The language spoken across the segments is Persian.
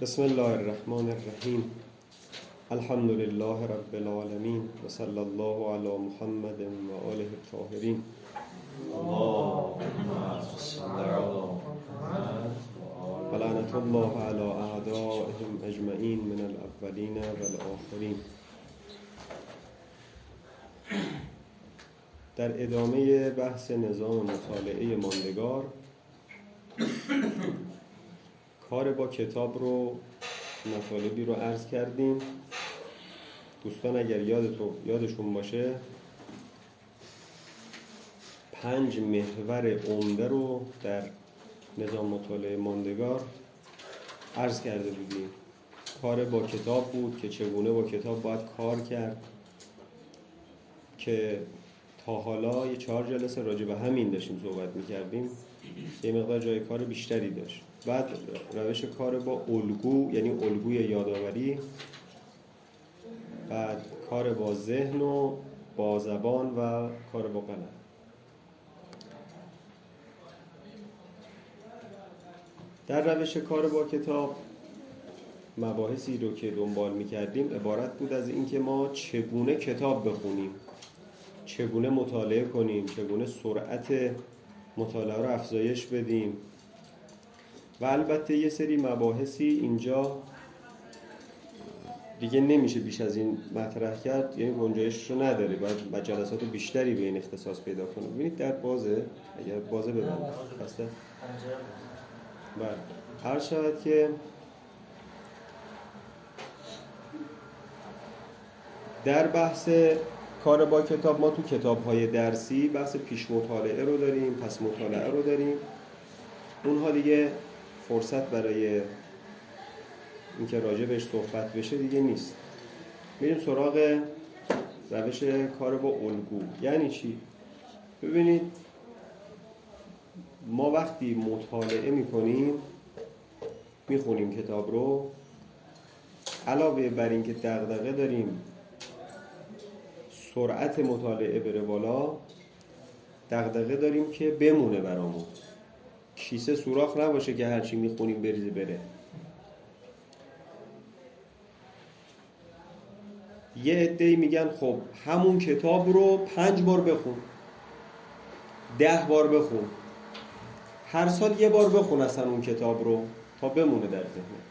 بسم الله الرحمن الرحیم. الحمد لله رب العالمین و صلی الله علی محمد و آله الطاهرین. و لعنة الله علی اعدائهم اجمعین من الاولین و الاخرین. در ادامه بحث نظام مطالعه ماندگار، کار با کتاب رو مطالبی رو عرض کردیم. دوستان اگر یادشون باشه 5 محور عمده رو در نظام مطالعه ماندگار عرض کرده بودیم. کار با کتاب بود که چگونه با کتاب باید کار کرد، که تا حالا یه 4 جلسه راجع به همین داشتیم صحبت می‌کردیم. یه مقدار جای کار بیشتری داشت. بعد روش کار با الگو، یعنی الگوی یادآوری، بعد کار با ذهن و با زبان و کار با قلم. در روش کار با کتاب مباحثی رو که دنبال می‌کردیم عبارت بود از اینکه ما چگونه کتاب بخونیم، چگونه مطالعه کنیم، چگونه سرعت مطالعه رو افزایش بدیم. و البته یه سری مباحثی اینجا دیگه نمیشه بیش از این مطرح کرد، یعنی گنجایش رو نداره، باید جلسات بیشتری به این اختصاص پیدا کنه. ببینید در بازه، اگر بازه ببندید خسته بله. هر شود که در بحث کار با کتاب ما تو کتاب‌های درسی بحث پیش مطالعه رو داریم، پس مطالعه رو داریم. اونها دیگه فرصت برای اینکه راجع بهش صحبت بشه دیگه نیست. میریم سراغ روش کار با الگو. یعنی چی؟ ببینید ما وقتی مطالعه میکنیم، میخونیم کتاب رو، علاوه بر این که دغدغه داریم سرعت مطالعه بره بالا، دغدغه داریم که بمونه برامون، کیسه سوراخ نباشه که هرچی میخونیم بریزه بره. یه عده‌ای میگن خب همون کتاب رو 5 بار بخون، 10 بار بخون، هر سال یه بار بخون اصلا اون کتاب رو تا بمونه در ذهنت.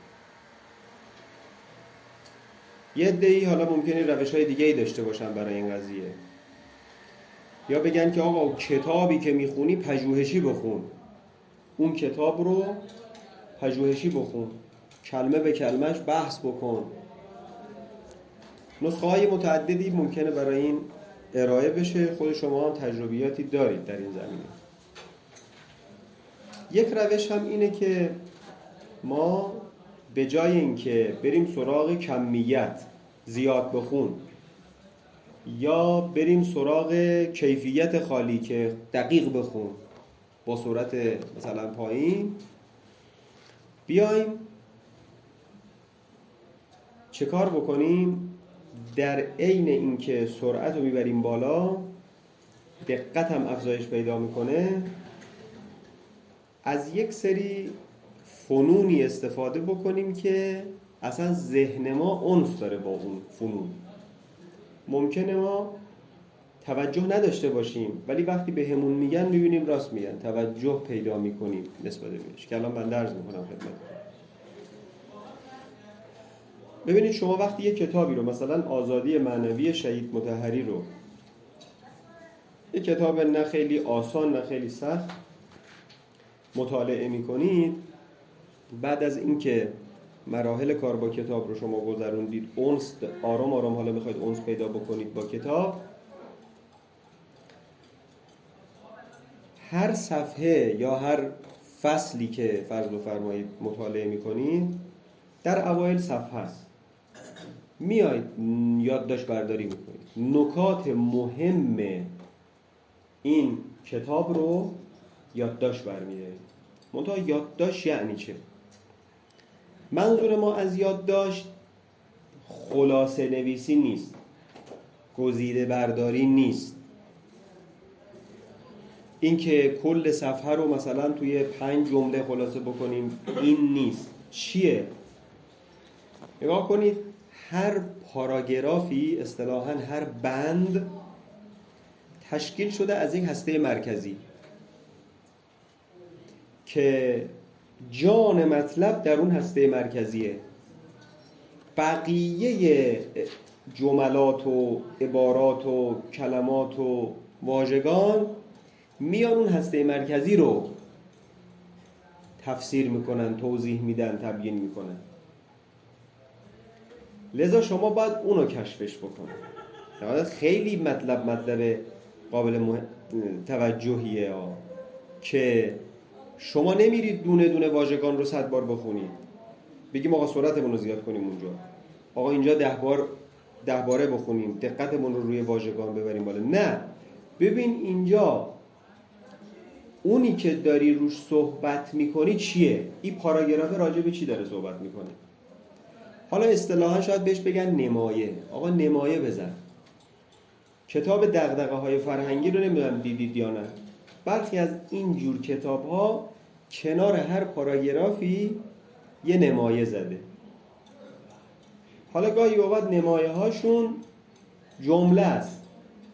یه عده‌ای حالا ممکنه روش‌های دیگه‌ای داشته باشن برای این قضیه، یا بگن که آقا کتابی که میخونی پژوهشی بخون، اون کتاب رو پژوهشی بخون، کلمه به کلمه‌اش بحث بکن. نسخه‌های متعددی ممکنه برای این ارائه بشه. خود شما هم تجربیاتی دارید در این زمینه. یک روش هم اینه که ما به جای اینکه بریم سراغ کمیت زیاد بخون، یا بریم سراغ کیفیت خالی که دقیق بخون با سرعت مثلا پایین، بیایم چه کار بکنیم؟ در عین اینکه سرعت رو میبریم بالا، دقت هم افزایش پیدا میکنه، از یک سری فنونی استفاده بکنیم که اصلا ذهن ما انس داره با اون فنون. ممکنه ما توجه نداشته باشیم، ولی وقتی به همون میگن میبینیم راست میگن، توجه پیدا میکنیم نسبت بهش، که الان من عرض میکنم خدمتتون. ببینید شما وقتی یک کتابی رو، مثلا آزادی معنوی شهید مطهری رو، یک کتاب نه خیلی آسان نه خیلی سخت، مطالعه میکنید، بعد از اینکه مراحل کار با کتاب رو شما گذروندید، انس آرام آرام حالا میخواید انس پیدا بکنید با کتاب، هر صفحه یا هر فصلی که فرض بفرمایید مطالعه میکنید، در اوایل صفحه است، میایید یادداشت برداری میکنید، نکات مهم این کتاب رو یادداشت برمی‌دارید. منتها یادداشت یعنی چه؟ منظور ما از یادداشت خلاصه نویسی نیست، گزیده برداری نیست، این که کل صفحه رو مثلا توی 5 جمله خلاصه بکنیم، این نیست. چیه؟ نگاه کنید هر پاراگرافی، اصطلاحاً هر بند، تشکیل شده از یک هسته مرکزی که جان مطلب در اون هسته مرکزیه. بقیه جملات و عبارات و کلمات و واژگان میان اون هسته مرکزی رو تفسیر میکنن، توضیح میدن، تبیین میکنن. لذا شما باید اونو کشفش بکنید. خیلی مطلب قابل توجهیه که شما نمیرید دونه دونه واژگان رو 100 بار بخونید، بگیم آقا سرعتمون رو زیاد کنیم اونجا، آقا اینجا 10 باره بخونیم، دقتمون رو روی واژگان ببریم بالا. نه، ببین اینجا اونی که داری روش صحبت میکنی چیه، این پاراگراف راجع به چی داره صحبت میکنه. حالا اصطلاحا شاید بهش بگن نمایه. آقا نمایه بزن. کتاب دغدغه های فرهنگی رو نمیدونم دیدید یا نه. برخی از این جور کتاب ها کنار هر پاراگرافی یه نمایه زده. حالا گاهی اوقات نمایه هاشون جمله است،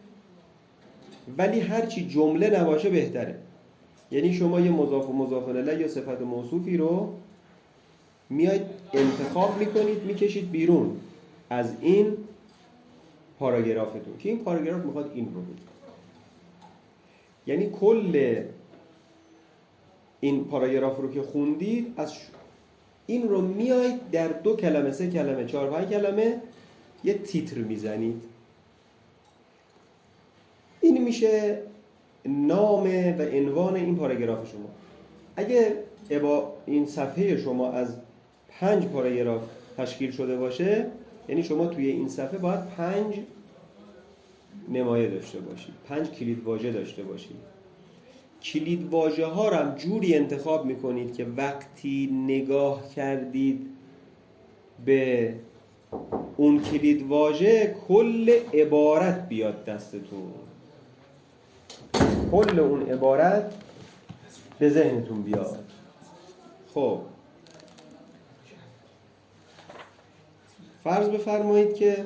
ولی هرچی جمله نباشه بهتره. یعنی شما یه مضاف و مضاف الیه یا صفت موصوفی رو میاید انتخاب میکنید، میکشید بیرون از این پاراگرافتون که این پاراگراف میخواد این رو بگه. یعنی کل این پاراگراف رو که خوندید از این رو میاید در 2 کلمه 3 کلمه 4 5 کلمه یه تیتر میزنید. این میشه نام و عنوان این پاراگراف شما. اگه این صفحه شما از 5 پاراگراف تشکیل شده باشه، یعنی شما توی این صفحه باید 5 نمایه داشته باشید، 5 کلید واژه داشته باشید. کلید واژه ها رو هم جوری انتخاب میکنید که وقتی نگاه کردید به اون کلید واژه کل عبارت بیاد دستتون، کل اون عبارت به ذهنتون بیاد. خب فرض بفرمایید که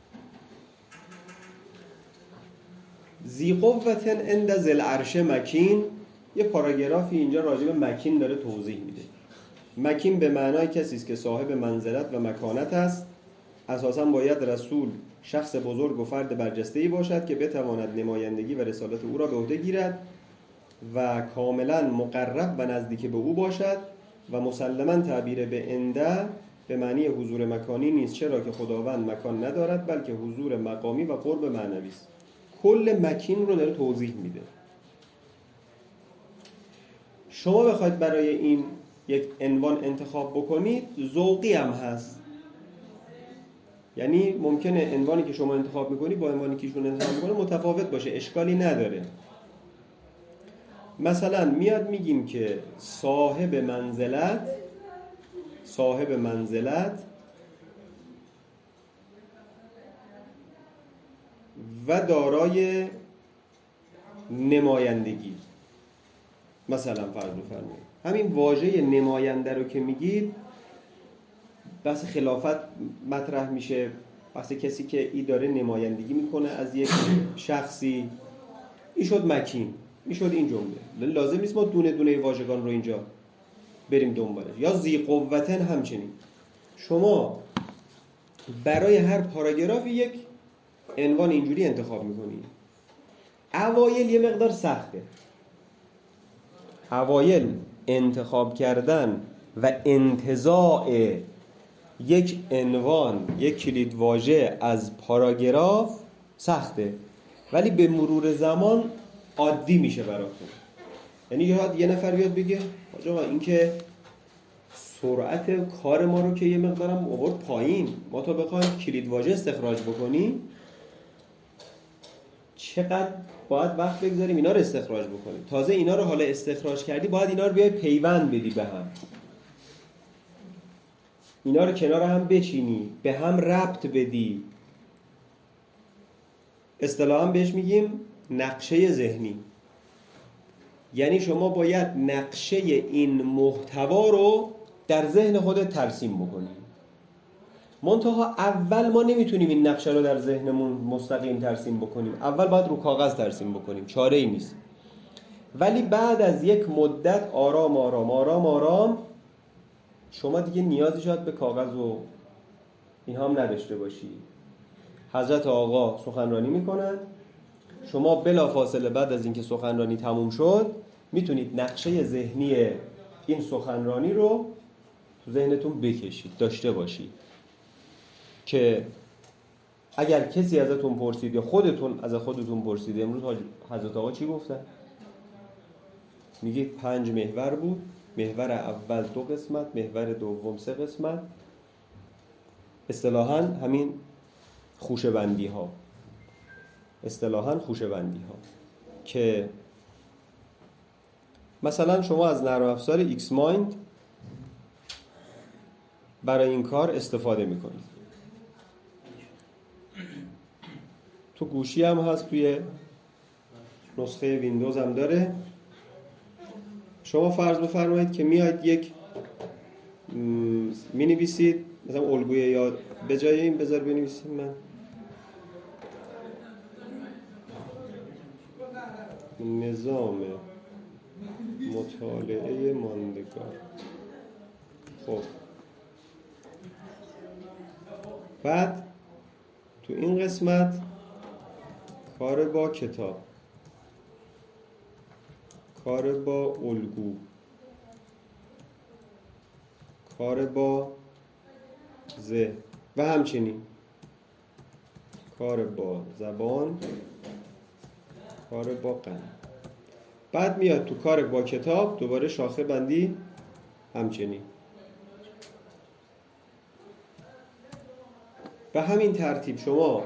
ذی قوة عند ذی العرش مکین، یه پاراگرافی اینجا راجع به مکین داره توضیح میده. مکین به معنای کسی است که صاحب منزلت و مکانت است. اساساً باید رسول شخص بزرگ و فرد برجسته‌ای باشد که بتواند نمایندگی و رسالت او را به عهده گیرد و کاملا مقرب و نزدیک به او باشد و مسلماً تعبیر به عنده به معنی حضور مکانی نیست، چرا که خداوند مکان ندارد بلکه حضور مقامی و قرب معنوی است. کل مکین رو داره توضیح میده. شما بخواید برای این یک عنوان انتخاب بکنید، ذوقی هم هست. یعنی ممکنه عنوانی که شما انتخاب میکنی با عنوانی که ایشون انتخاب میکنه متفاوت باشه، اشکالی نداره. مثلا میاد میگیم که صاحب منزلت و دارای نمایندگی. مثلا فرض بفرمایید همین واژه نماینده رو که میگید، بحث خلافت مطرح میشه، بحث کسی که ای داره نمایندگی میکنه از یک شخصی. این شد مکین، این شد این جمله. لازم نیست ما دونه دونه واژگان رو اینجا بریم دنبالش. یا ذی قوتن همچنین. شما برای هر پاراگرافی یک عنوان اینجوری انتخاب میکنید. اوایل یه مقدار سخته. اوایل انتخاب کردن و انتزاع یک عنوان، یک کلید واژه از پاراگراف سخته، ولی به مرور زمان عادی میشه براتون. یعنی یه نفر بیاد بگه آقا این که سرعت کار ما رو که یه مقدارم آورد پایین، ما تا بخوایم کلید واژه استخراج بکنیم چقدر باید وقت بگذاریم اینا رو استخراج بکنیم. تازه اینا رو حالا استخراج کردی باید اینا رو بیای پیوند بدی به هم، اینا رو کنار هم بچینی، به هم ربط بدی. اصطلاحاً بهش میگیم نقشه ذهنی. یعنی شما باید نقشه این محتوا رو در ذهن خودت ترسیم بکنی. منتها اول ما نمیتونیم این نقشه رو در ذهنمون مستقیم ترسیم بکنیم، اول باید رو کاغذ ترسیم بکنیم، چاره ای نیست. ولی بعد از یک مدت آرام آرام آرام آرام شما دیگه نیازی شاید به کاغذ و این هم نداشته باشی. حضرت آقا سخنرانی میکنن، شما بلافاصله بعد از اینکه سخنرانی تموم شد میتونید نقشه ذهنی این سخنرانی رو تو ذهنتون بکشید، داشته باشید که اگر کسی ازتون پرسید یا خودتون از خودتون پرسید امروز حضرت آقا چی گفتن، میگید 5 محور بود، محور اول 2 قسمت، محور دوم 3 قسمت، اصطلاحاً همین خوشه‌بندی ها، اصطلاحاً خوشه‌بندی ها که مثلا شما از نرم افزار ایکس مایند برای این کار استفاده میکنید. تو گوشی هم هست، توی نسخه ویندوز هم داره. شما فرض بفرمایید که میاید یک مینویسید مثلا الگوی یاد، به جای این بذار بنویسیم من نظام مطالعه ماندگار. خب بعد تو این قسمت کار با کتاب، کار با الگو، کار با ذهن و همچنین کار با زبان، کار با قلم. بعد میاد تو کار با کتاب دوباره شاخه بندی همچنین. به همین ترتیب شما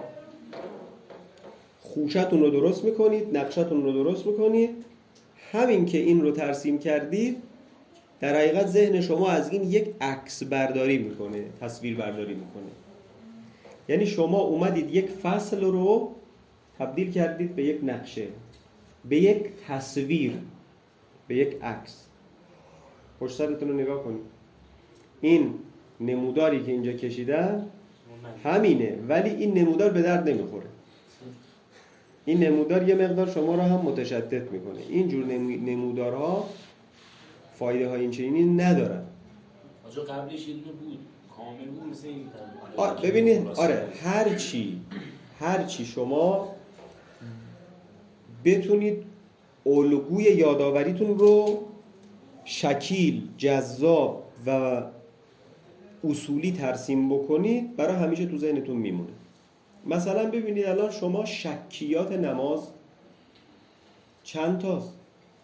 خوشتون رو درست میکنید، نقشتون رو درست میکنید. همین که این رو ترسیم کردید در حقیقت ذهن شما از این یک عکس برداری میکنه، تصویر برداری میکنه. یعنی شما اومدید یک فصل رو تبدیل کردید به یک نقشه، به یک تصویر، به یک عکس. پشت سرتون رو نگاه کنید، این نموداری که اینجا کشیدم همینه، ولی این نمودار به درد نمیخوره. این نمودار یه مقدار شما رو هم متشتت میکنه. اینجور نمودارها فایده های این چنینی ندارن. آجا قبلش یه دونه بود کامل بود مثل این ببینید آره، هر چی شما بتونید الگوی یادآوریتون رو شکیل، جذاب و اصولی ترسیم بکنید برای همیشه تو ذهنتون میمونه. مثلا ببینید الان شما شکیات نماز چند تاست؟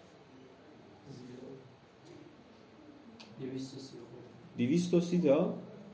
230 تا.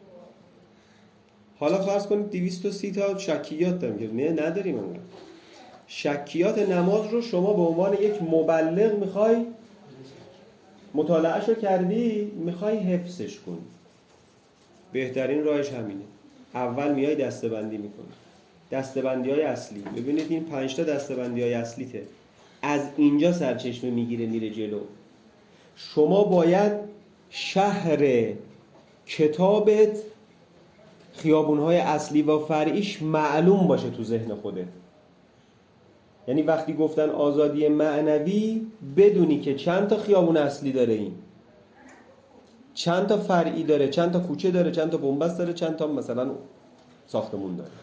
حالا فرض کنید 230 تا شکیات داریم که نه نداریم انقدر. شکیات نماز رو شما به عنوان یک مبلغ میخوای مطالعهشو کردی، میخوای حفظش کنی. بهترین راهش همینه. اول میای دسته‌بندی میکنی. دسته‌بندی‌های اصلی. ببینید این 5 تا دسته‌بندی‌های اصلیته. از اینجا سرچشمه میگیره میره جلو. شما باید شهر کتابت، خیابون‌های اصلی و فرعیش معلوم باشه تو ذهن خودت. یعنی وقتی گفتن آزادی معنوی بدونی که چند تا خیابون اصلی داره، این چند تا فرعی داره، چند تا کوچه داره، چند تا بنبست داره، چند تا مثلا ساختمون داره.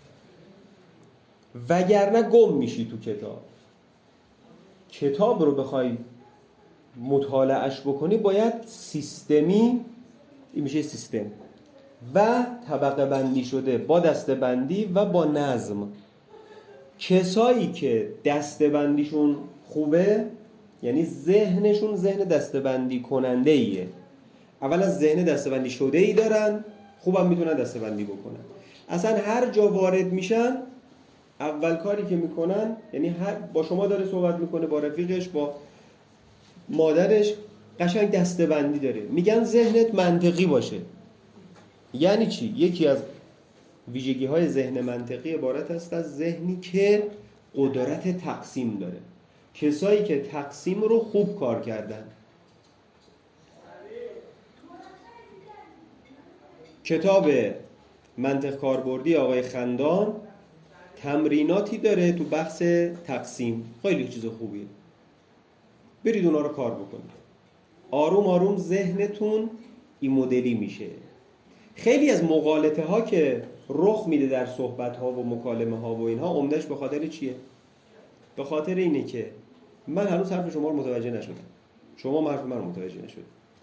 وگرنه گم میشی تو کتاب. کتاب رو بخوای مطالعهش بکنی باید سیستمی، این میشه سیستم و طبقه بندی شده با دسته بندی و با نظم. کسایی که دسته بندیشون خوبه یعنی ذهنشون ذهن دسته بندی کننده ایه. اولا ذهن دسته بندی شده ای دارن، خوبم میتونن دسته بندی بکنن. اصلا هر جا وارد میشن اول کاری که میکنن، یعنی با شما داره صحبت میکنه، با رفیقش، با مادرش، قشنگ دسته بندی داره. میگن ذهنت منطقی باشه. یعنی چی؟ یکی از ویژگی های ذهن منطقی عبارت است از ذهنی که قدرت تقسیم داره. کسایی که تقسیم رو خوب کار کردن. کتاب منطق کاربردی آقای خندان تمریناتی داره تو بحث تقسیم، خیلی چیز خوبیه، برید اونا رو کار بکنید. آروم آروم ذهنتون این مدلی میشه. خیلی از مغالطه ها که رخ میده در صحبت ها و مکالمه ها و اینها عمدش به خاطر چیه؟ به خاطر اینه که من هنوز حرف شما رو متوجه نشدم، شما حرف من رو متوجه نشدید.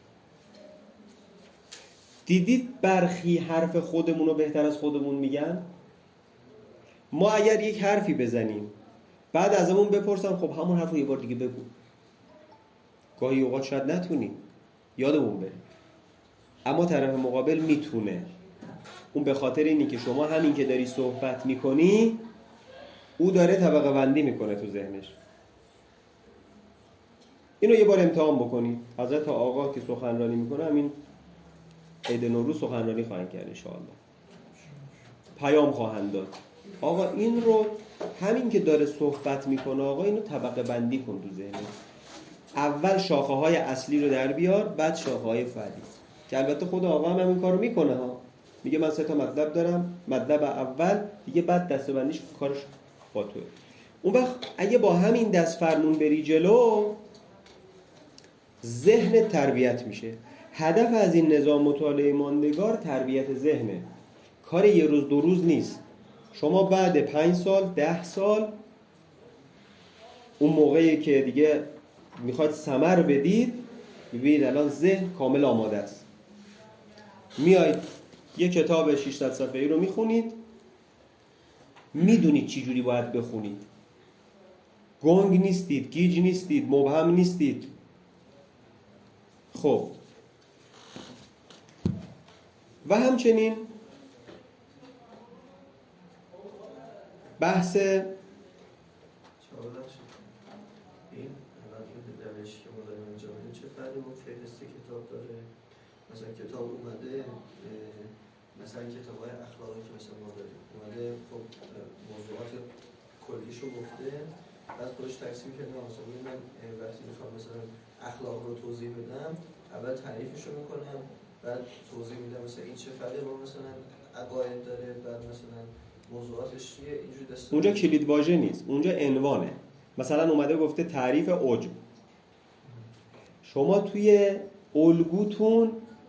دیدید برخی حرف خودمون رو بهتر از خودمون میگن؟ ما اگر یک حرفی بزنیم بعد ازمون بپرسن خب همون حرف رو یه بار دیگه بگو، گاهی اوقات شاید نتونیم، یادمون بره، اما طرف مقابل میتونه. اون به خاطر اینی که شما همین که داری صحبت میکنی او داره طبقه بندی میکنه تو ذهنش. اینو یه بار امتحان بکنید. حضرت آقا که سخنرانی میکنه همین عید نوروز سخنرانی خواهند کرد ان شاء الله، پیام خواهند داد. آقا این رو همین که داره صحبت میکنه آقا اینو طبقه بندی کن تو ذهنت. اول شاخه های اصلی رو در بیار، بعد شاخه های فرعی، که البته خود آقا هم این کارو میکنه ها. میگه من 3 تا مطلب دارم، مطلب اول دیگه، بعد دسته‌بندیش کارش با توه. اون وقت اگه با همین دست فرمون بری جلو، ذهن تربیت میشه. هدف از این نظام مطالعه ماندگار تربیت ذهنه، کار یه روز دو روز نیست. شما بعد 5 سال 10 سال اون موقعی که دیگه میخواید ثمر بدید، ببینید الان ذهن کامل آماده است. میایید یه کتاب 600 صفحه‌ای رو میخونید، میدونید چی جوری باید بخونید، گنگ نیستید، گیج نیستید، مبهم نیستید. خب و همچنین بحث این روش که ما داریم انجام میدیم چه فرقی با فهرست کتاب داره؟ مثلا کتاب اومده، مثلا کتاب‌های اخلاقی که مثلا ما داریم اومده، خب موضوعات کلیشو گفته، بعد خودش تقسیم کرده. مثلا من وقتی میخوام مثلا اخلاق رو توضیح بدم، اول تعریفشو میکنم، بعد توضیح میدم مثلا این چه فرقی با مثلا عقاید داره، بعد مثلا موضوعاتش چیه، اینجوری دسته. اونجا کلید واژه نیست، اونجا عنوانه. مثلا اومده گفته تعریف عجب، شما توی الگوتون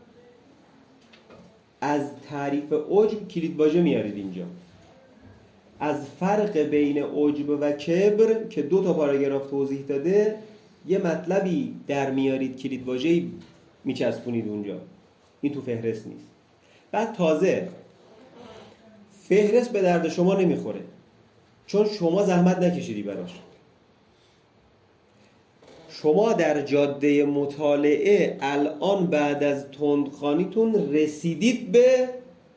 از تعریف عجب کلید واژه میارید اینجا. از فرق بین عجب و کبر که 2 تا پاراگراف توضیح داده یه مطلبی در میارید، کلید واژه‌ای میچسبونید اونجا. این تو فهرست نیست. بعد تازه فهرست به درد شما نمیخوره، چون شما زحمت نکشیدی براش. شما در جاده مطالعه الان بعد از تندخوانیتون رسیدید به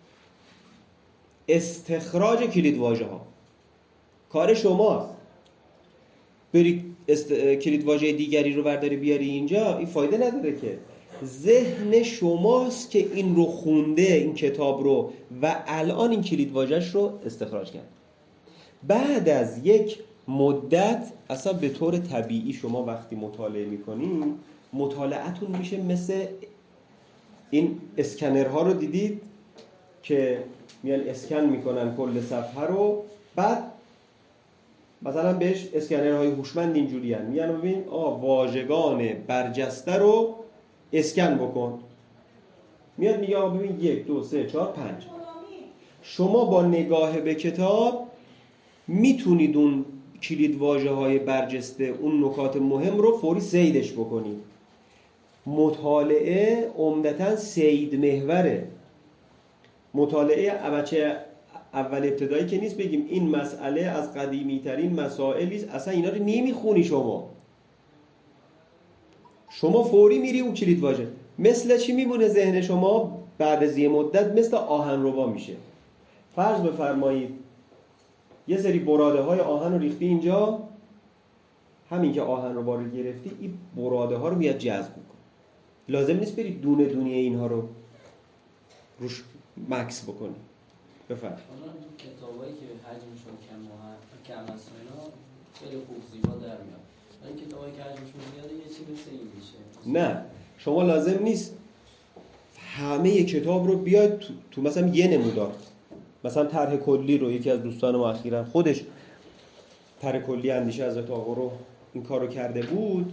استخراج کلید واژه ها. کار شماست. بری کلید واژه دیگری رو برداری بیاری اینجا، این فایده نداره که. ذهن شماست که این رو خونده، این کتاب رو، و الان این کلید واژه‌اش رو استخراج کرد. بعد از یک مدت اصلا به طور طبیعی شما وقتی مطالعه میکنین، مطالعتون میشه مثل این اسکنرها رو دیدید که میان اسکن میکنن کل صفحه رو، بعد مثلا بهش اسکنرهای هوشمند اینجوری هن میان ببین واژگان برجسته رو اسکن بکن، میاد میگه ببین 1 2 3 4 5. شما با نگاه به کتاب میتونید اون کلید واژه های برجسته، اون نکات مهم رو فوری صیدش بکنید. مطالعه عمدتاً صید محوره. مطالعه اول ابتدایی که نیست بگیم این مسئله از قدیمی ترین مسائلی است، اصلا اینا رو نمیخونی شما فوری میری اون کلید واژه. مثل چی میمونه ذهن شما بعد از یه مدت؟ مثل آهنربا میشه. فرض بفرمایید یه سری براده های آهن رو ریختی اینجا، همین که آهنربا رو گرفتی این براده ها رو میاد جذب کن. لازم نیست بری دونه دونه اینها رو روش مکس بکنی. بفرم. حالا کتابایی که حجمشون کم است اینا خیلی خوب زیبا در میاد. این کتابایی که حجمشون زیاده یه چیزی مثل این میشه. نه، شما لازم نیست همه کتاب رو بیاید تو مثلا یه نمودار مثلا طرح کلی رو یکی از دوستان ما اخیراً خودش طرح کلی اندیشه حضرت آقا رو این کارو کرده بود،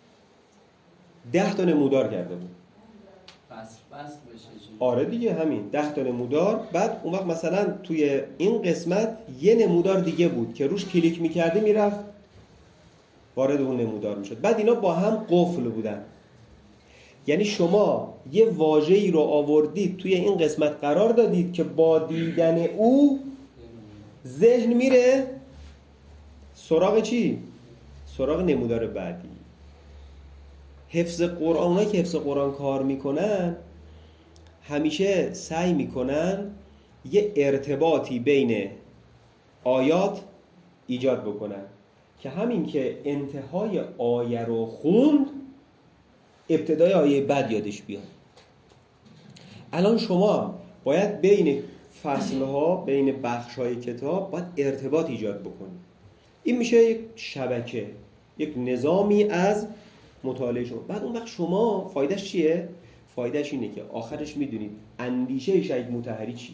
10 تا نمودار کرده بود. بس بشه چی؟ آره دیگه همین 10 تا نمودار. بعد اون وقت مثلا توی این قسمت یه نمودار دیگه بود که روش کلیک می‌کردی میرفت وارد اون نمودار میشد. بعد اینا با هم قفل بودن، یعنی شما یه واژه‌ای رو آوردید توی این قسمت قرار دادید که با دیدن او ذهن میره سراغ چی؟ سراغ نمودار بعدی. حفظ قرآن، اونایی که حفظ قرآن کار میکنن همیشه سعی میکنن یه ارتباطی بین آیات ایجاد بکنن که همین که انتهای آیه رو خوند ابتدای آیه بعد یادش بیاد. الان شما باید بین فصلها، بین بخش‌های کتاب باید ارتباط ایجاد بکنید. این میشه یک شبکه، یک نظامی از مطالعه شما. بعد اون وقت شما فایدهش چیه؟ فایدهش اینه که آخرش میدونید اندیشه شهید مطهری چیه.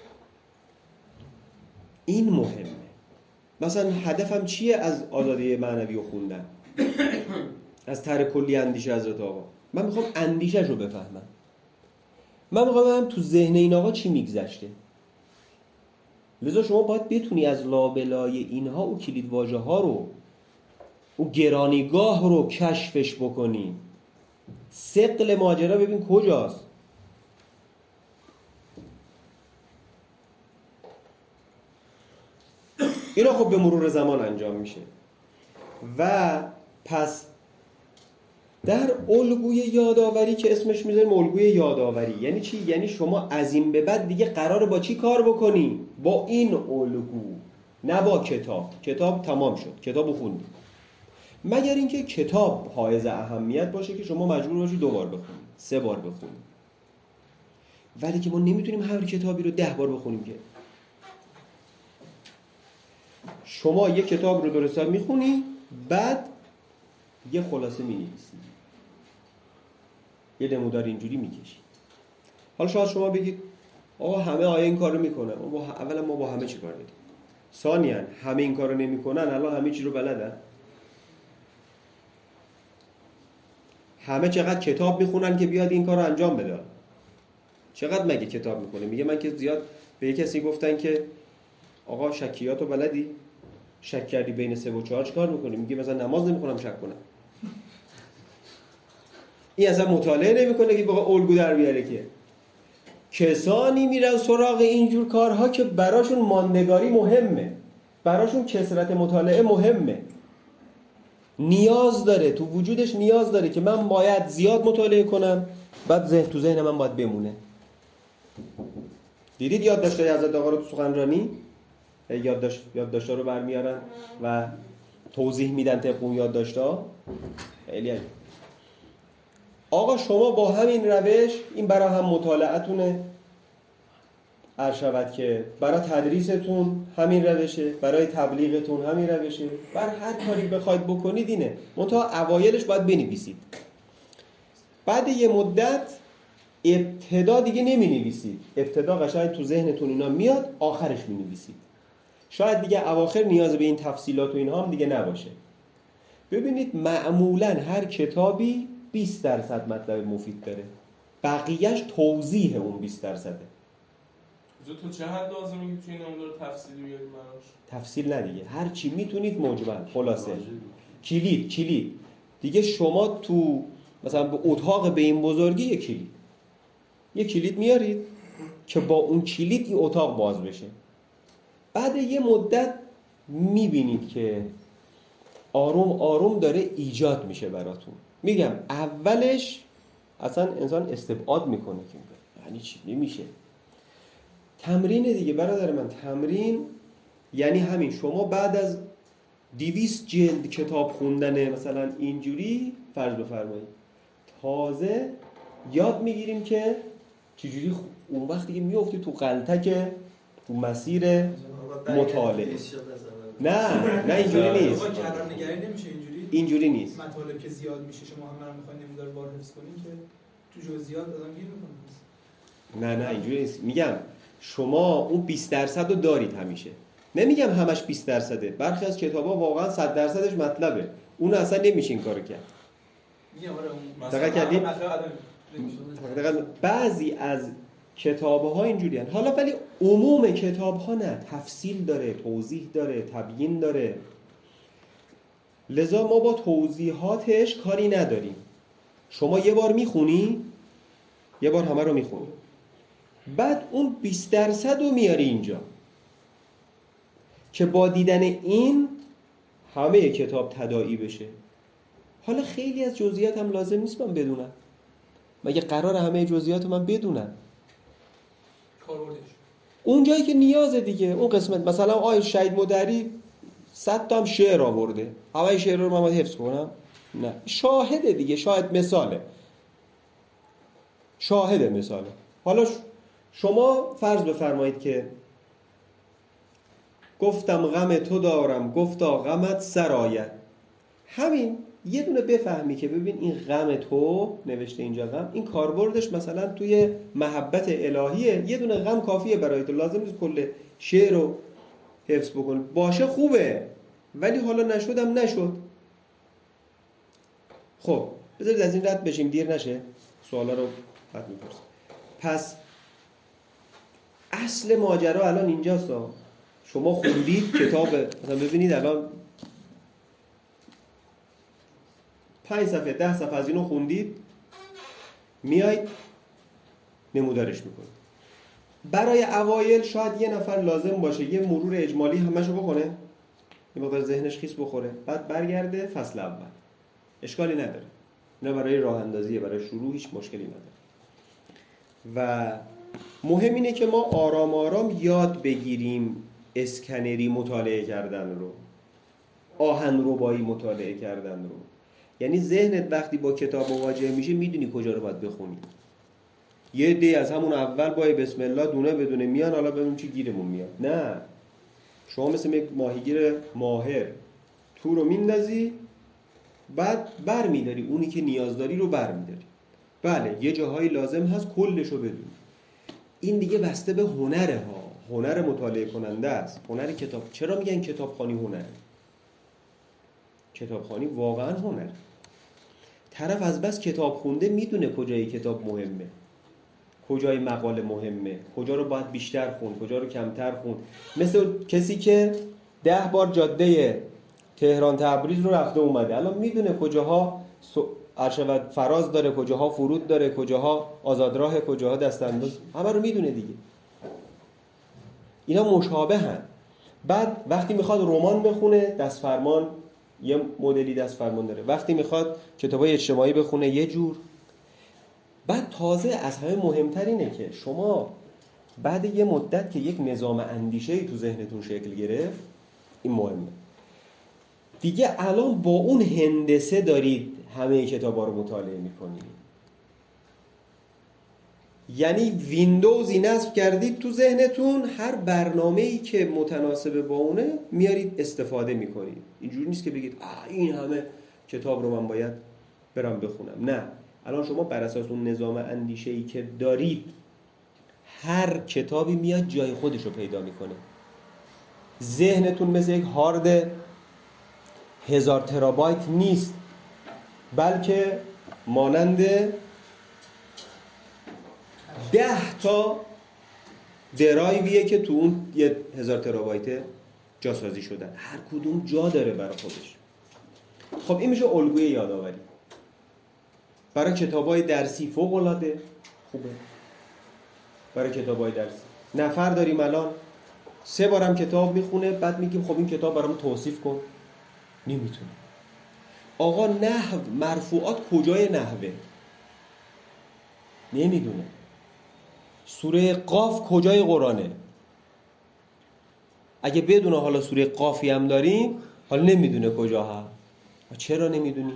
این مهمه. مثلا هدفم چیه از آزادی معنوی رو خوندن؟ از طرح کلی اندیشه حضرت آقا من میخوام اندیشه‌ش رو بفهمم. من میخوام ببینم تو ذهن این آقا چی میگذشته. لذا شما باید بتونی از لابلای اینها او کلید واژه ها رو، او گرانیگاه رو کشفش بکنی. ثقل ماجرا ببین کجاست. اینا خب به مرور زمان انجام میشه. و پس در الگوی یادآوری که اسمش میذاریم الگوی یادآوری یعنی چی؟ یعنی شما از این به بعد دیگه قراره با چی کار بکنی؟ با این الگو، نه با کتاب. کتاب تمام شد، کتابو خوندی. مگر اینکه کتاب حائز اهمیت باشه که شما مجبور باشی 2 بار بخونی، 3 بار بخونی. ولی که ما نمیتونیم هر کتابی رو 10 بار بخونیم که. شما یه کتاب رو درست میخونی، بعد یه خلاصه مینویسی، یه نمودار اینجوری میکشی. حالا شاید شما بگید آقا همه آیه این کارو میکنن. اولا ما با همه چی کار داریم؟ ثانیاً همه این کارو نمیکنن، الان همه چی رو بلدن؟ همه چقدر کتاب میخونن که بیاد این کارو انجام بده؟ چقدر مگه کتاب میخونه؟ میگه من که زیاد به یک کسی گفتن که آقا شکیاتو بلدی؟ شک کردی بین 3 و 4 چیکار میکنی؟ میگه مثلا نماز نمیخونم شک کنم. این اصلا مطالعه نمیکنه که بخواد الگو در بیاره. که کسانی میرن سراغ اینجور کارها که براشون ماندگاری مهمه، براشون کثرت مطالعه مهمه، نیاز داره، تو وجودش نیاز داره که من باید زیاد مطالعه کنم، بعد تو ذهن من باید بمونه. دیدید یادداشت‌های حضرت آقا رو تو سخنرانی یادداشت‌ها رو برمیارن و توضیح میدن طبق اون یادداشت‌ها. خیلی عجیب. آقا شما با همین روش، این برای هم مطالعتونه، عرض که برای تدریستون همین روشه، برای تبلیغتون همین روشه، بر هر کاری بخواید بکنید اینه. منتها اوایلش باید بنویسید. بعد یه مدت ابتدا دیگه نمی‌نویسید. ابتدا قشنگ تو ذهنتون اینا میاد، آخرش می‌نویسید. شاید دیگه اواخر نیاز به این تفصیلات و اینها هم دیگه نباشه. ببینید معمولاً هر کتابی 20% مطلب مفید داره، بقیهش توضیح اون 20%. تو چه حد لازمه که توی نمودار تفصیلی بیاری براش؟ تفصیل نه دیگه، هر چی میتونید مجمل، خلاصه کلید دیگه. شما تو مثلا به اتاق به این بزرگی یه کلید میارید که با اون کلید این اتاق باز بشه. بعد یه مدت میبینید که آروم آروم داره ایجاد میشه براتون. میگم اولش اصلا انسان استبعاد میکنه که یعنی چی، نمیشه. تمرین دیگه برادر من، تمرین یعنی همین. شما بعد از 200 جلد کتاب خوندن مثلا اینجوری فرض بفرمایید، تازه یاد میگیریم که چجوری اون وقت دیگه میافتید تو غلطه، تو مسیر مطالعه. نه اینجوری نیست. آقا کلام نگاری نمیشه اینجوری نیست. مطالب که زیاد میشه شما هم میخواین نمودار بار حفظ کنین که تو جزئیات آدم گیر میکنه. نه اینجوری نیست. میگم شما اون 20% رو دارید همیشه. نمیگم همش 20%، برخی از کتاب‌ها واقعا 100%ش مطلبه، اون اصلا نمیشه این کارو کرد. میگم آره اون دقیق کردید؟ مثلا بعضی از کتاب‌ها اینجوریان. حالا ولی عموم کتاب‌ها نه، تفصیل داره، توضیح داره، تبیین داره. لذا ما با توضیحاتش کاری نداریم. شما یه بار میخونی، یه بار همه رو میخونی، بعد اون 20% رو میاری اینجا که با دیدن این همه کتاب تداعی بشه. حالا خیلی از جزئیات هم لازم نیست من بدونم. مگه قرار همه جزئیات رو من بدونم؟ کاربردش اون جایی که نیازه دیگه، اون قسمت مثلا آقای شهید مدری 100 تا هم شعر آورده، همه شعر رو من باید حفظ کنم؟ نه، شاهده دیگه، شاهد مثاله، شاهد مثاله. حالا شما فرض بفرمایید که گفتم غم تو دارم، گفتا غمت سرآید. همین یه دونه بفهمی که ببین این غم تو نوشته اینجا غم، این کاربردش مثلا توی محبت الهیه، یه دونه غم کافیه برای تو، لازم نیست کل شعر رو حفظ بکن. باشه خوبه، ولی حالا نشدم نشد. خب بذارید از این رد بشیم دیر نشه، سوالا رو بعد میپرسیم. پس اصل ماجرا الان اینجاست. شما خوندید کتاب، مثلا ببینید الان 5 صفحه 10 صفحه از اینو خوندید، میایید نمودارش میکنید. برای اوایل شاید یه نفر لازم باشه یه مرور اجمالی همشو بکنه، یه مقدار ذهنش خیس بخوره، بعد برگرده فصل اول. اشکالی نداره، اینا برای راه اندازیه، برای شروع هیچ مشکلی نداره. و مهم اینه که ما آرام آرام یاد بگیریم اسکنری مطالعه کردن رو، آهن ربایی مطالعه کردن رو. یعنی ذهنت وقتی با کتاب مواجه میشه میدونی کجا رو باید بخونی. یه عده‌ای از همون اول با بسم الله دونه بدونه میان، حالا ببینیم چی گیرمون میاد. نه، شما مثل یک ماهیگیر ماهر تو رو میندازی، بعد بر میداری اونی که نیاز داری رو بر میداری. بله یه جاهایی لازم هست کلش رو بدونی. این دیگه بسته به هنره ها، هنر مطالعه کننده است، هنر کتاب. چرا میگن کتابخوانی هنره؟ کتابخوانی واقعا هنره. طرف از بس کتاب خونده میدونه کجای کتاب مهمه، کجای مقاله مهمه، کجا رو باید بیشتر خوند، کجا رو کمتر خوند. مثل کسی که 10 بار جاده تهران تبریز رو رفته اومده، الان میدونه کجاها عرشبت فراز داره، کجاها فرود داره، کجاها آزادراه، کجاها دستانداز، همه رو میدونه دیگه. اینا مشابه هم. بعد وقتی میخواد رمان بخونه دستفرمان یه مدلی دستفرمان داره، وقتی میخواد کتابای اجتماعی بخونه یه جور. بعد تازه از همه مهمتر اینه که شما بعد یه مدت که یک نظام اندیشه‌ای تو ذهنتون شکل گرفت، این مهمه دیگه، الان با اون هندسه دارید همه کتابا رو مطالعه میکنید. یعنی ویندوزی نصب کردید تو ذهنتون، هر برنامه‌ای که متناسب با اونه میارید استفاده میکنید. اینجوری نیست که بگید این همه کتاب رو من باید برم بخونم. نه، الان شما بر اساس اون نظام اندیشه‌ای که دارید هر کتابی میاد جای خودش رو پیدا میکنه. ذهنتون مثل یک هارد 1000 ترابایت نیست، بلکه مانند 10 تا درایویه که تو اون 1000 ترابایت جاسازی شدن، هر کدوم جا داره برای خودش. خب این میشه الگوی یادآوری. برای کتابای درسی فوق العاده خوبه. برای کتابای درسی نفر داریم الان 3 بارم کتاب میخونه، بعد میگیم خب این کتاب برام توصیف کن، نمیتونه. آقا نحو مرفوعات کجای نحوه؟ نمیدونه. سوره قاف کجای قرآنه؟ اگه بدونه حالا سوره قافی هم داریم، حالا نمیدونه کجا هست. چرا نمیدونی؟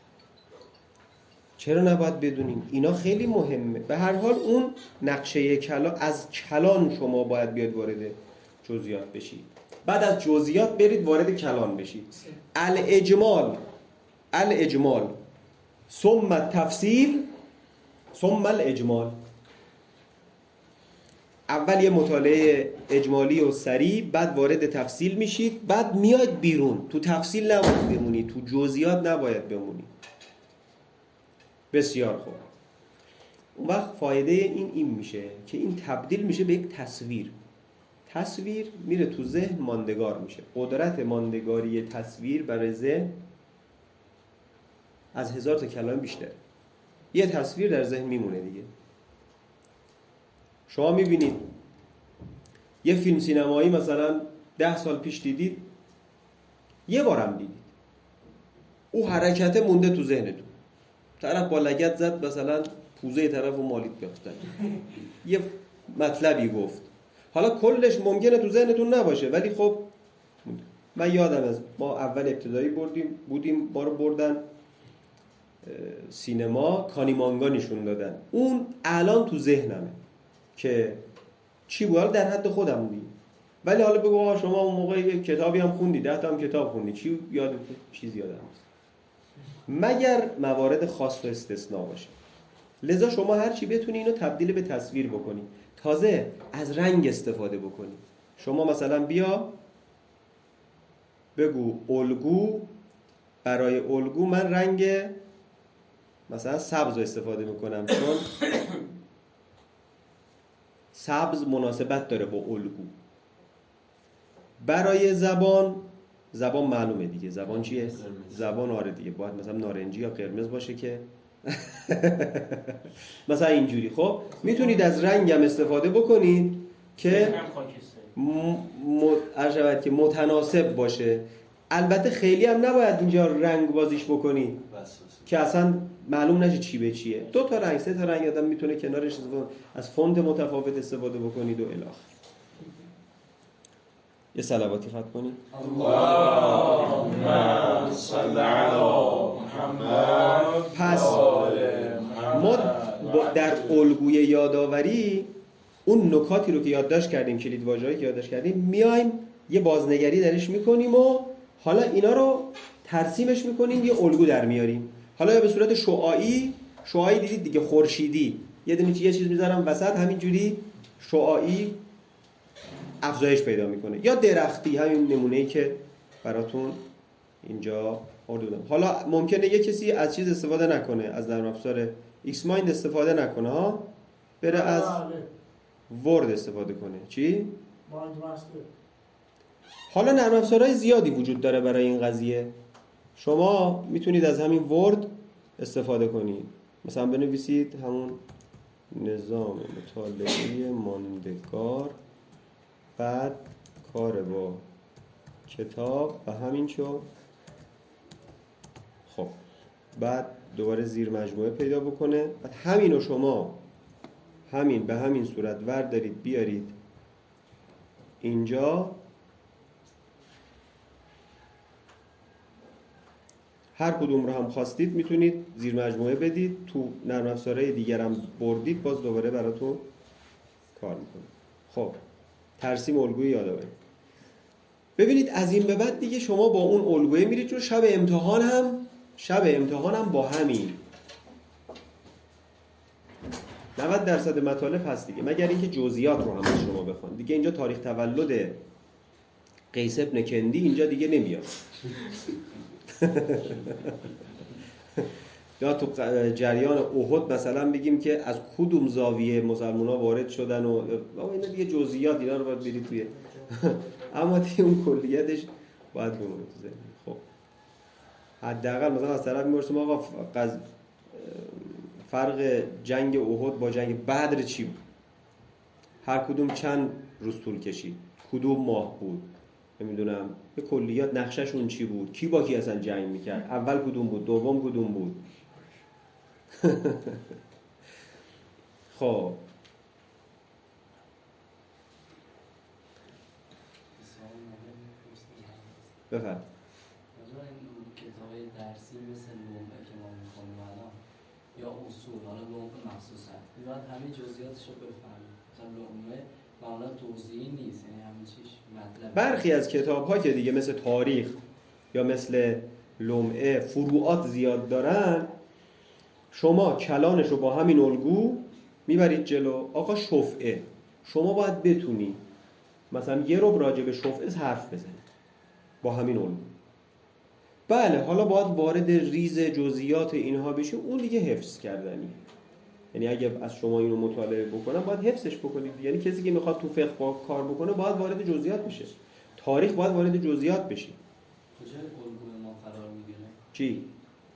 چرا نباید بدونیم؟ اینا خیلی مهمه. به هر حال اون نقشه کلان، از کلان شما باید بیاد وارد جزئیات بشید، بعد از جزئیات برید وارد کلان بشید. الاجمال ثم التفصیل ثم الاجمال. اول یه مطالعه اجمالی و سریع، بعد وارد تفصیل میشید، بعد میاد بیرون. تو تفصیل نباید بمونی، تو جزئیات نباید بمونی. بسیار خوب. اون وقت فایده این میشه که این تبدیل میشه به یک تصویر. تصویر میره تو ذهن ماندگار میشه. قدرت ماندگاری تصویر برای ذهن از 1000 تا کلام بیشتره. یه تصویر در ذهن میمونه دیگه. شما میبینید یه فیلم سینمایی مثلا 10 سال پیش دیدید، یه بارم دیدید، او حرکت مونده تو ذهنتون. طرف با لگد زد مثلا پوزه طرف رو مالید بیافتن، یه مطلبی گفت، حالا کلش ممکنه تو ذهنتون نباشه ولی خب من یادم از ما اول ابتدایی بودیم ما رو بردن سینما، کانیمانگا نشون دادن. اون الان تو ذهنمه که چی بود، در حد خودم بودیم. ولی حالا بگو آقا شما اون موقع یک کتابی هم خوندی، 10 تا هم کتاب خوندی، چی یادت؟ چیزی یادم نیست مگر موارد خاص و استثناء باشه. لذا شما هر چی بتونی اینو تبدیل به تصویر بکنی. تازه از رنگ استفاده بکنی. شما مثلا بیا بگو الگو، برای الگو من رنگ مثلا سبز رو استفاده میکنم چون سبز مناسبت داره با الگو. برای زبان معلومه دیگه، زبان چیه؟ زبان آره دیگه باید مثلا نارنجی یا قرمز باشه که مثلا اینجوری. خب میتونید از رنگم استفاده بکنید که که متناسب باشه. البته خیلی هم نباید اینجا رنگ بازیش بکنی که اصلا معلوم نشه چی به چیه. 2 تا رنگ 3 تا رنگ آدم میتونه کنارش استفاده، از فونت متفاوت استفاده بکنید و الی آخر. یه صلواتی ختم کنید. اللهم صل علی محمد. پس ما در الگوی یادآوری اون نکاتی رو که یادداشت کردیم، کلید واژه‌ای که یادداشت کردیم، میایم یه بازنگری درش میکنیم و حالا اینا رو ترسیمش میکنیم، یه الگو در میاریم. حالا یا به صورت شعاعی دیدید دیگه، خورشیدی، یه دونه یه چیز میذارم وسط همینجوری شعاعی افزایش پیدا میکنه، یا درختی، همین نمونه‌ای که براتون اینجا آوردم. حالا ممکنه یه کسی از چیز استفاده نکنه، از نرم افزار ایکس مایند استفاده نکنه ها، بره از ورد استفاده کنه. چی؟ حالا نرم افزارهای زیادی وجود داره برای این قضیه. شما میتونید از همین ورد استفاده کنید. مثلا بنویسید همون نظام مطالعه ماندگار، بعد کار با کتاب و همین شو. خب بعد دوباره زیر مجموعه پیدا بکنه. بعد همینو شما همین به همین صورت وردارید بیارید اینجا. هر کدوم رو هم خواستید میتونید زیر مجموعه بدید، تو نرم افزارهای دیگر هم بردید، باز دوباره براتون کار میکنه. خب ترسیم الگوی یادآوری. ببینید از این به بعد دیگه شما با اون الگوی میرید رو شب امتحان هم با همین 90% مطالب هست دیگه، مگر اینکه جزئیات رو هم از شما بخوان دیگه. اینجا تاریخ تولد قیس ابن کندی اینجا دیگه نمیاد. یا تو جریان احد مثلا بگیم که از کدوم زاویه مسلمان‌ها وارد شدن و اینا دیگه جزئیات، اینا رو باید برید توی اما دیگه اون کلیتش باید بمونه تو ذهن. خب حداقل مثلا از طرف می‌پرسیم آقا فرق جنگ احد با جنگ بدر چی بود؟ هر کدوم چند روز طول کشید؟ کدوم ماه بود؟ نمیدونم یه کلیات نقشه‌شون چی بود؟ کی با کی اصلا جنگ میکرد؟ اول کدوم بود؟ دوم کدوم بود؟ خب بفرم. کتابای درسی مثل لومه که ما می‌خونیم الان یا اصول، حالا لومه مخصوصا باید همه جزئیاتش رو بفهمیم. مثلا لومه معمولا توضیحی نیست، یعنی همین چیش مطلب. برخی از کتاب‌ها که دیگه مثل تاریخ یا مثل لومه فروعات زیاد دارن، شما کلانش رو با همین الگو میبرید جلو. آقا شفعه شما باید بتونی مثلا یه ربع راجع به شفعه حرف بزنی با همین علوم. بله حالا باید وارد ریز جزئیات اینها بشی، اون دیگه حفظ کردنی. یعنی اگه از شما اینو مطالعه بکنم باید حفظش بکنید. یعنی کسی که میخواد تو فقه با کار بکنه باید وارد جزئیات بشه، تاریخ باید وارد جزئیات بشی. کجای الگوی ما قرار میگیره؟ چی؟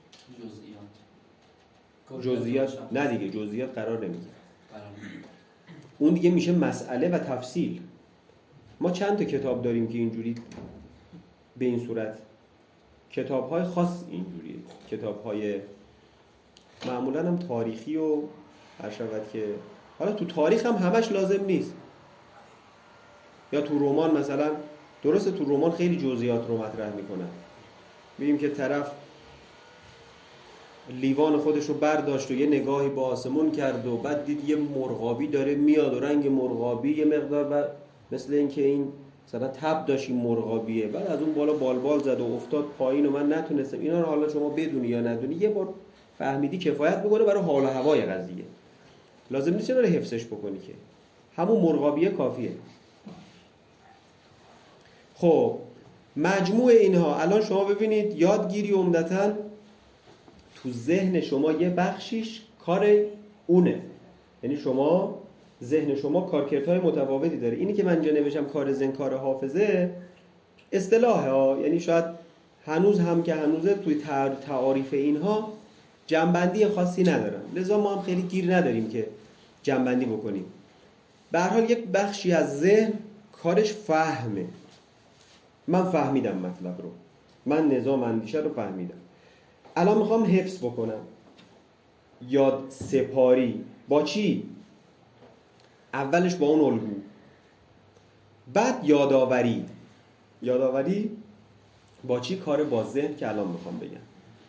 جزئیات. نه دیگه جزئیات قرار نمیگیره. اون دیگه میشه مسئله و تفصیل. ما چند تا کتاب داریم که اینجوری به این صورت، کتاب‌های خاص اینجوریه، کتاب‌های معمولاً هم تاریخی و هر شود که حالا تو تاریخ هم همش لازم نیست. یا تو رمان مثلا، درسته تو رمان خیلی جزئیات رو مطرح میکنن، میگیم که طرف لیوان خودش رو برداشت و یه نگاهی با آسمون کرد و بعد دید یه مرغابی داره میاد و رنگ مرغابی یه مقدار مثل این که این مثلا تب داشت این مرغابیه، بعد از اون بالا بالبال زد و افتاد پایین و من نتونستم. اینا رو حالا شما بدونی یا ندونی یه بار فهمیدی کفایت میکنه برای حال و هوای قضیه. لازم نیست اینا رو حفظش بکنی، که همون مرغابیه کافیه. خب مجموع اینها الان شما ببینید یادگیری عمدتاً تو ذهن شما یه بخشیش کار اونه، یعنی شما ذهن شما کارکردهای متفاوتی داره. اینی که من اینجا نوشتم کار ذهن کار حافظه اصطلاحه ها، یعنی شاید هنوز هم که هنوزه توی تعاریف اینها جنبندی خاصی ندارن، لذا ما هم خیلی گیر نداریم که جنبندی بکنیم. به هر حال یک بخشی از ذهن کارش فهمه. من فهمیدم مطلب رو، من نظام اندیشه رو فهمیدم، الان میخوام حفظ بکنم. یاد سپاری با چی؟ اولش با اون الگو، بعد یادآوری. یادآوری با چی؟ کار با ذهن که الان میخوام بگم.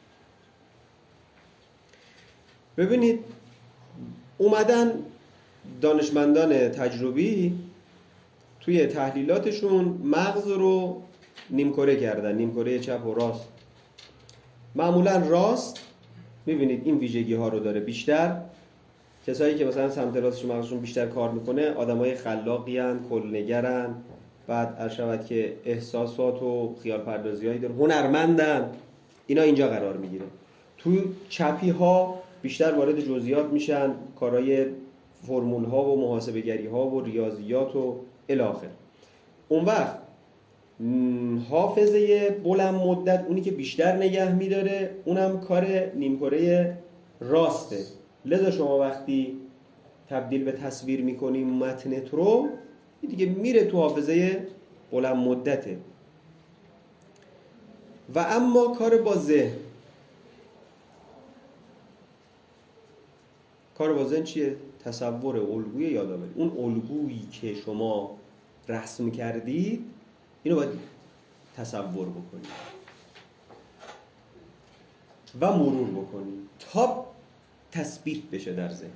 ببینید اومدن دانشمندان تجربی توی تحلیلاتشون مغز رو نیمکره کردن، نیمکره چپ و راست. معمولا راست میبینید این ویژگی ها رو داره. بیشتر کسایی که مثلا سمت راستشون مغزشون بیشتر کار میکنه آدمای خلاقی ان، کلنگرن، بعد ارشد که احساسات و خیال پردازیایی دارن، هنرمندن. اینا اینجا قرار میگیره. توی چپی ها بیشتر وارد جزئیات میشن، کارهای فرمول ها و محاسبه گری ها و ریاضیات و الی آخر. اون وقت حافظه بلند مدت اونی که بیشتر نگه میداره اونم کار نیمکره راسته. لذا شما وقتی تبدیل به تصویر میکنی متنت رو دیگه میره تو حافظه بلند مدته. و اما کار با ذهن، کار با ذهن چیه؟ تصور الگوی یادآوری. اون الگویی که شما رسم کردید اینو باید تصور بکنید و مرور بکنید تا تثبیت بشه در ذهن.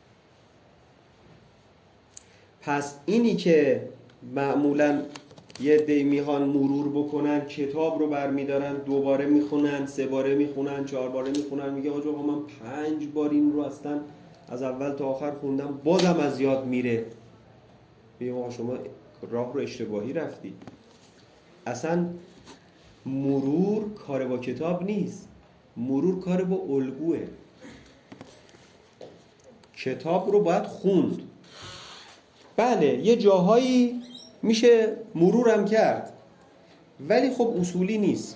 پس اینی که معمولاً یه عده‌ای میخوان مرور بکنن، کتاب رو برمیدارن، دوباره میخونن، 3 باره میخونن، 4 باره میخونن، میگه آقا من 5 بار این رو اصلا از اول تا آخر خوندم بازم از یاد میره. میگه آقا شما راه رو اشتباهی رفتی. اصلا مرور کار با کتاب نیست، مرور کار با الگوه. کتاب رو باید خوند. بله یه جاهایی میشه مرورم کرد ولی خب اصولی نیست.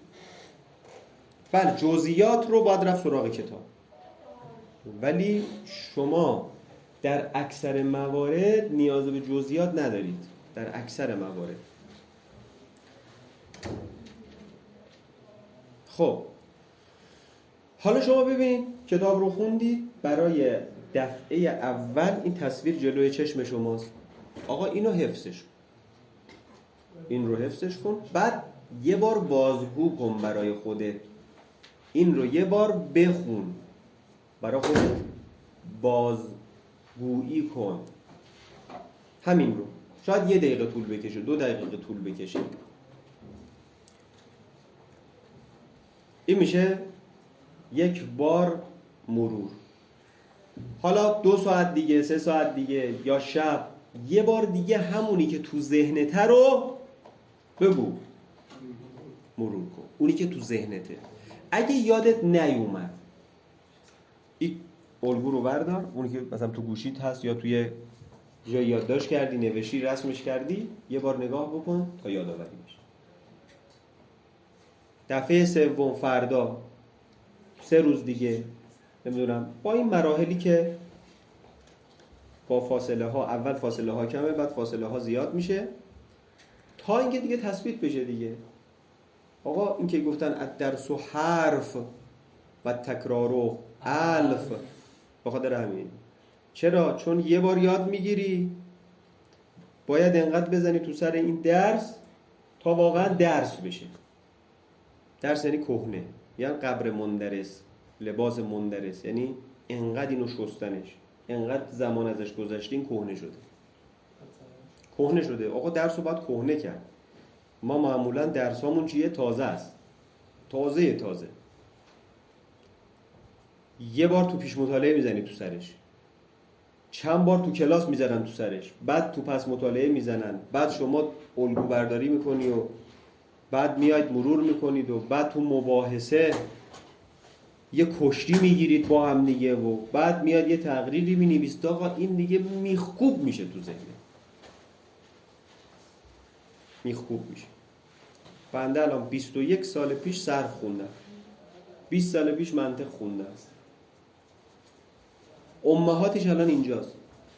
بله جزئیات رو باید رفت سراغ کتاب، ولی شما در اکثر موارد نیاز به جزئیات ندارید. در اکثر موارد. خب حالا شما ببینید کتاب رو خوندید، برای دفعه اول این تصویر جلوی چشم شماست. آقا اینو حفظش کن، این رو حفظش کن، بعد یه بار بازگو کن برای خودت. این رو یه بار بخون برای خودت، بازگویی کن. همین رو شاید 1 دقیقه طول بکشه، 2 دقیقه طول بکشه. این میشه 1 بار مرور. حالا 2 ساعت دیگه، 3 ساعت دیگه یا شب یه بار دیگه همونی که تو ذهنته رو بگو، مرور کن. اونی که تو ذهنته. اگه یادت نیومد این الگو رو بردار، اونی که مثلا تو گوشیت هست یا توی جای یادداشت کردی، نوشتی، رسمش کردی، یه بار نگاه بکن تا یادآوری بشه. دفعه سوم فردا، 3 روز دیگه، نمیدونم، با این مراحلی که با فاصله ها، اول فاصله ها کمه، بعد فاصله ها زیاد میشه، تا اینکه دیگه تثبیت بشه دیگه. آقا این که گفتن الدرس و حرف و تکرار و الف، بخاطر همین. چرا؟ چون یه بار یاد میگیری، باید انقدر بزنی تو سر این درس تا واقعا درس بشه. درس یعنی کهنه، یعنی قبر مندرس، لباس مندرس، یعنی انقدر اینو شستنش، انقدر زمان ازش گذشتین کهنه شده. کهنه شده. آقا درس رو باید کهنه کرد. ما معمولا درسامون چیه؟ تازه است. تازه یه بار تو پیش مطالعه میزنی تو سرش، چند بار تو کلاس میزنن تو سرش، بعد تو پس مطالعه میزنن، بعد شما الگو برداری میکنی و بعد میاید مرور میکنید و بعد تو مباحثه یه کشتی میگیرید با هم دیگه و بعد میاد یه تقریری مینویسید. آقا این دیگه میخکوب میشه تو ذهن، میخکوب میشه. بنده الان 21 سال پیش صرف خوندم، 20 سال پیش منطق خوندم، امهاتش الان اینجاست.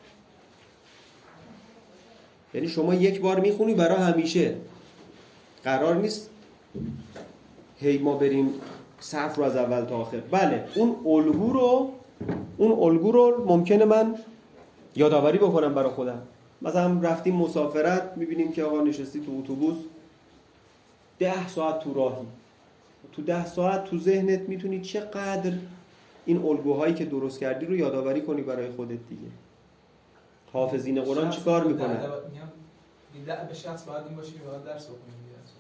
یعنی شما یک بار میخونی برای همیشه. قرار نیست هی ما بریم صرف رو از اول تا آخر. بله اون الگو رو ممکنه من یادآوری بکنم برای خودم. مثلا رفتیم مسافرت، میبینیم که آقا نشستی تو اتوبوس 10 ساعت تو راهی، تو 10 ساعت تو ذهنت میتونی چقدر این الگوهایی که درست کردی رو یادآوری کنی برای خودت دیگه. حافظین قرآن چیکار میکنن؟ دع به شخص باید این باشه که باید درس بخونه.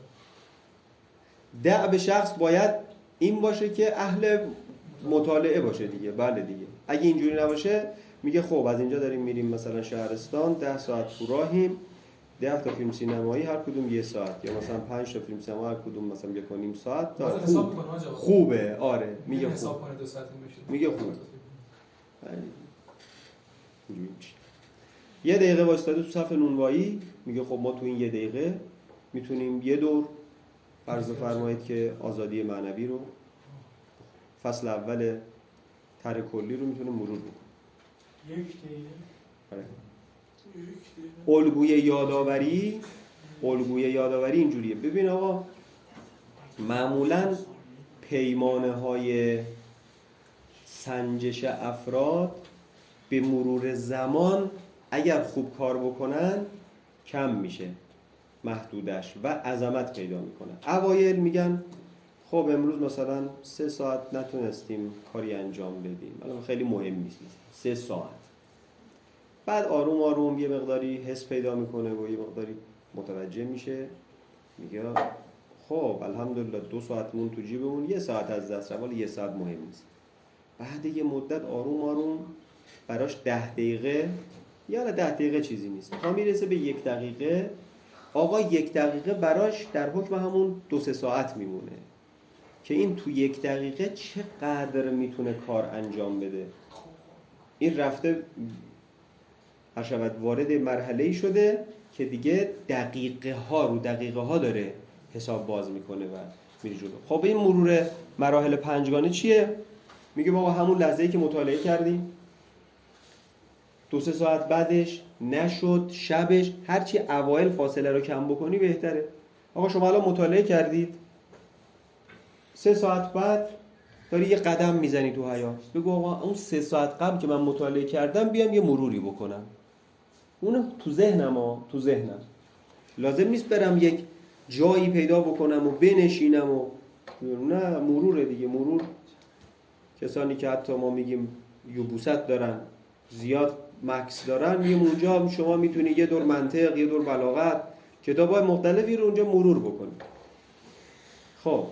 دع به شخص باید این باشه که اهل مطالعه باشه دیگه. بله دیگه. اگه اینجوری نباشه میگه خب از اینجا داریم میریم مثلا شهرستان، 10 ساعت تو راهیم، 10 تا فیلم سینمایی هر کدوم 1 ساعت، یا مثلا 5 تا فیلم سینما هر کدوم مثلا 1.5 ساعت. خوبه. آره میگه خوب. حساب کنه 2 ساعت میشه. میگه خوب. یه دقیقه وایستاده تو صف نونوایی، میگه خب ما تو این 1 دقیقه میتونیم یه دور فرض فرمایید که آزادی معنوی رو، فصل اول طرح کلی رو میتونیم مرور بکنیم. 1 دقیقه. آره. الگوی یادآوری اینجوریه. ببین آقا، معمولاً پیمانه های سنجش افراد به مرور زمان اگر خوب کار بکنن کم میشه محدودش و عظمت پیدا میکنن. اوایل میگن خب امروز مثلا 3 ساعت نتونستیم کاری انجام بدیم، الان خیلی مهم نیست 3 ساعت. بعد آروم آروم یه مقداری حس پیدا میکنه و یه مقداری متوجه میشه، میگه خب الحمدلله 2 ساعت مون تو جیبمون، 1 ساعت از دست رفت، ولی 1 ساعت مهم نیست. بعد یه مدت آروم آروم براش 10 دقیقه، یا 10 دقیقه چیزی نیست، تا میرسه به 1 دقیقه. آقا 1 دقیقه براش در حکم همون 2-3 ساعت میمونه که این تو 1 دقیقه چقدر میتونه کار انجام بده. این رفته هر شود وارد مرحله‌ای شده که دیگه دقیقه ها داره حساب باز میکنه و میره جلو. خب این مرور مراحل 5گانه چیه؟ میگه بابا همون لحظه‌ای که مطالعه کردیم 2-3 ساعت بعدش نشد، شبش، هرچی اوایل فاصله رو کم بکنی بهتره. آقا شما الان مطالعه کردید، 3 ساعت بعد داری یه قدم میزنی تو حیاط، بگو آقا اون 3 ساعت قبل که من مطالعه کردم بیام یه مروری بکنم. اونو تو ذهنم لازم نیست برم یک جایی پیدا بکنم و بنشینم و نه، مروره دیگه. مرور کسانی که حتی ما میگیم یبوست دارن، زیاد مکس دارن، میگیم اونجا شما میتونی یه دور منطق، یه دور بلاغت، کتابای مختلفی رو اونجا مرور بکنی. خب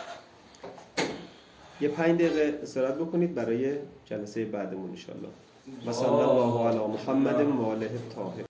یه 5 دقیقه استراحت بکنید برای جلسه بعدمون ان شاء الله. و صلی الله علی محمد و آله الطاهرین.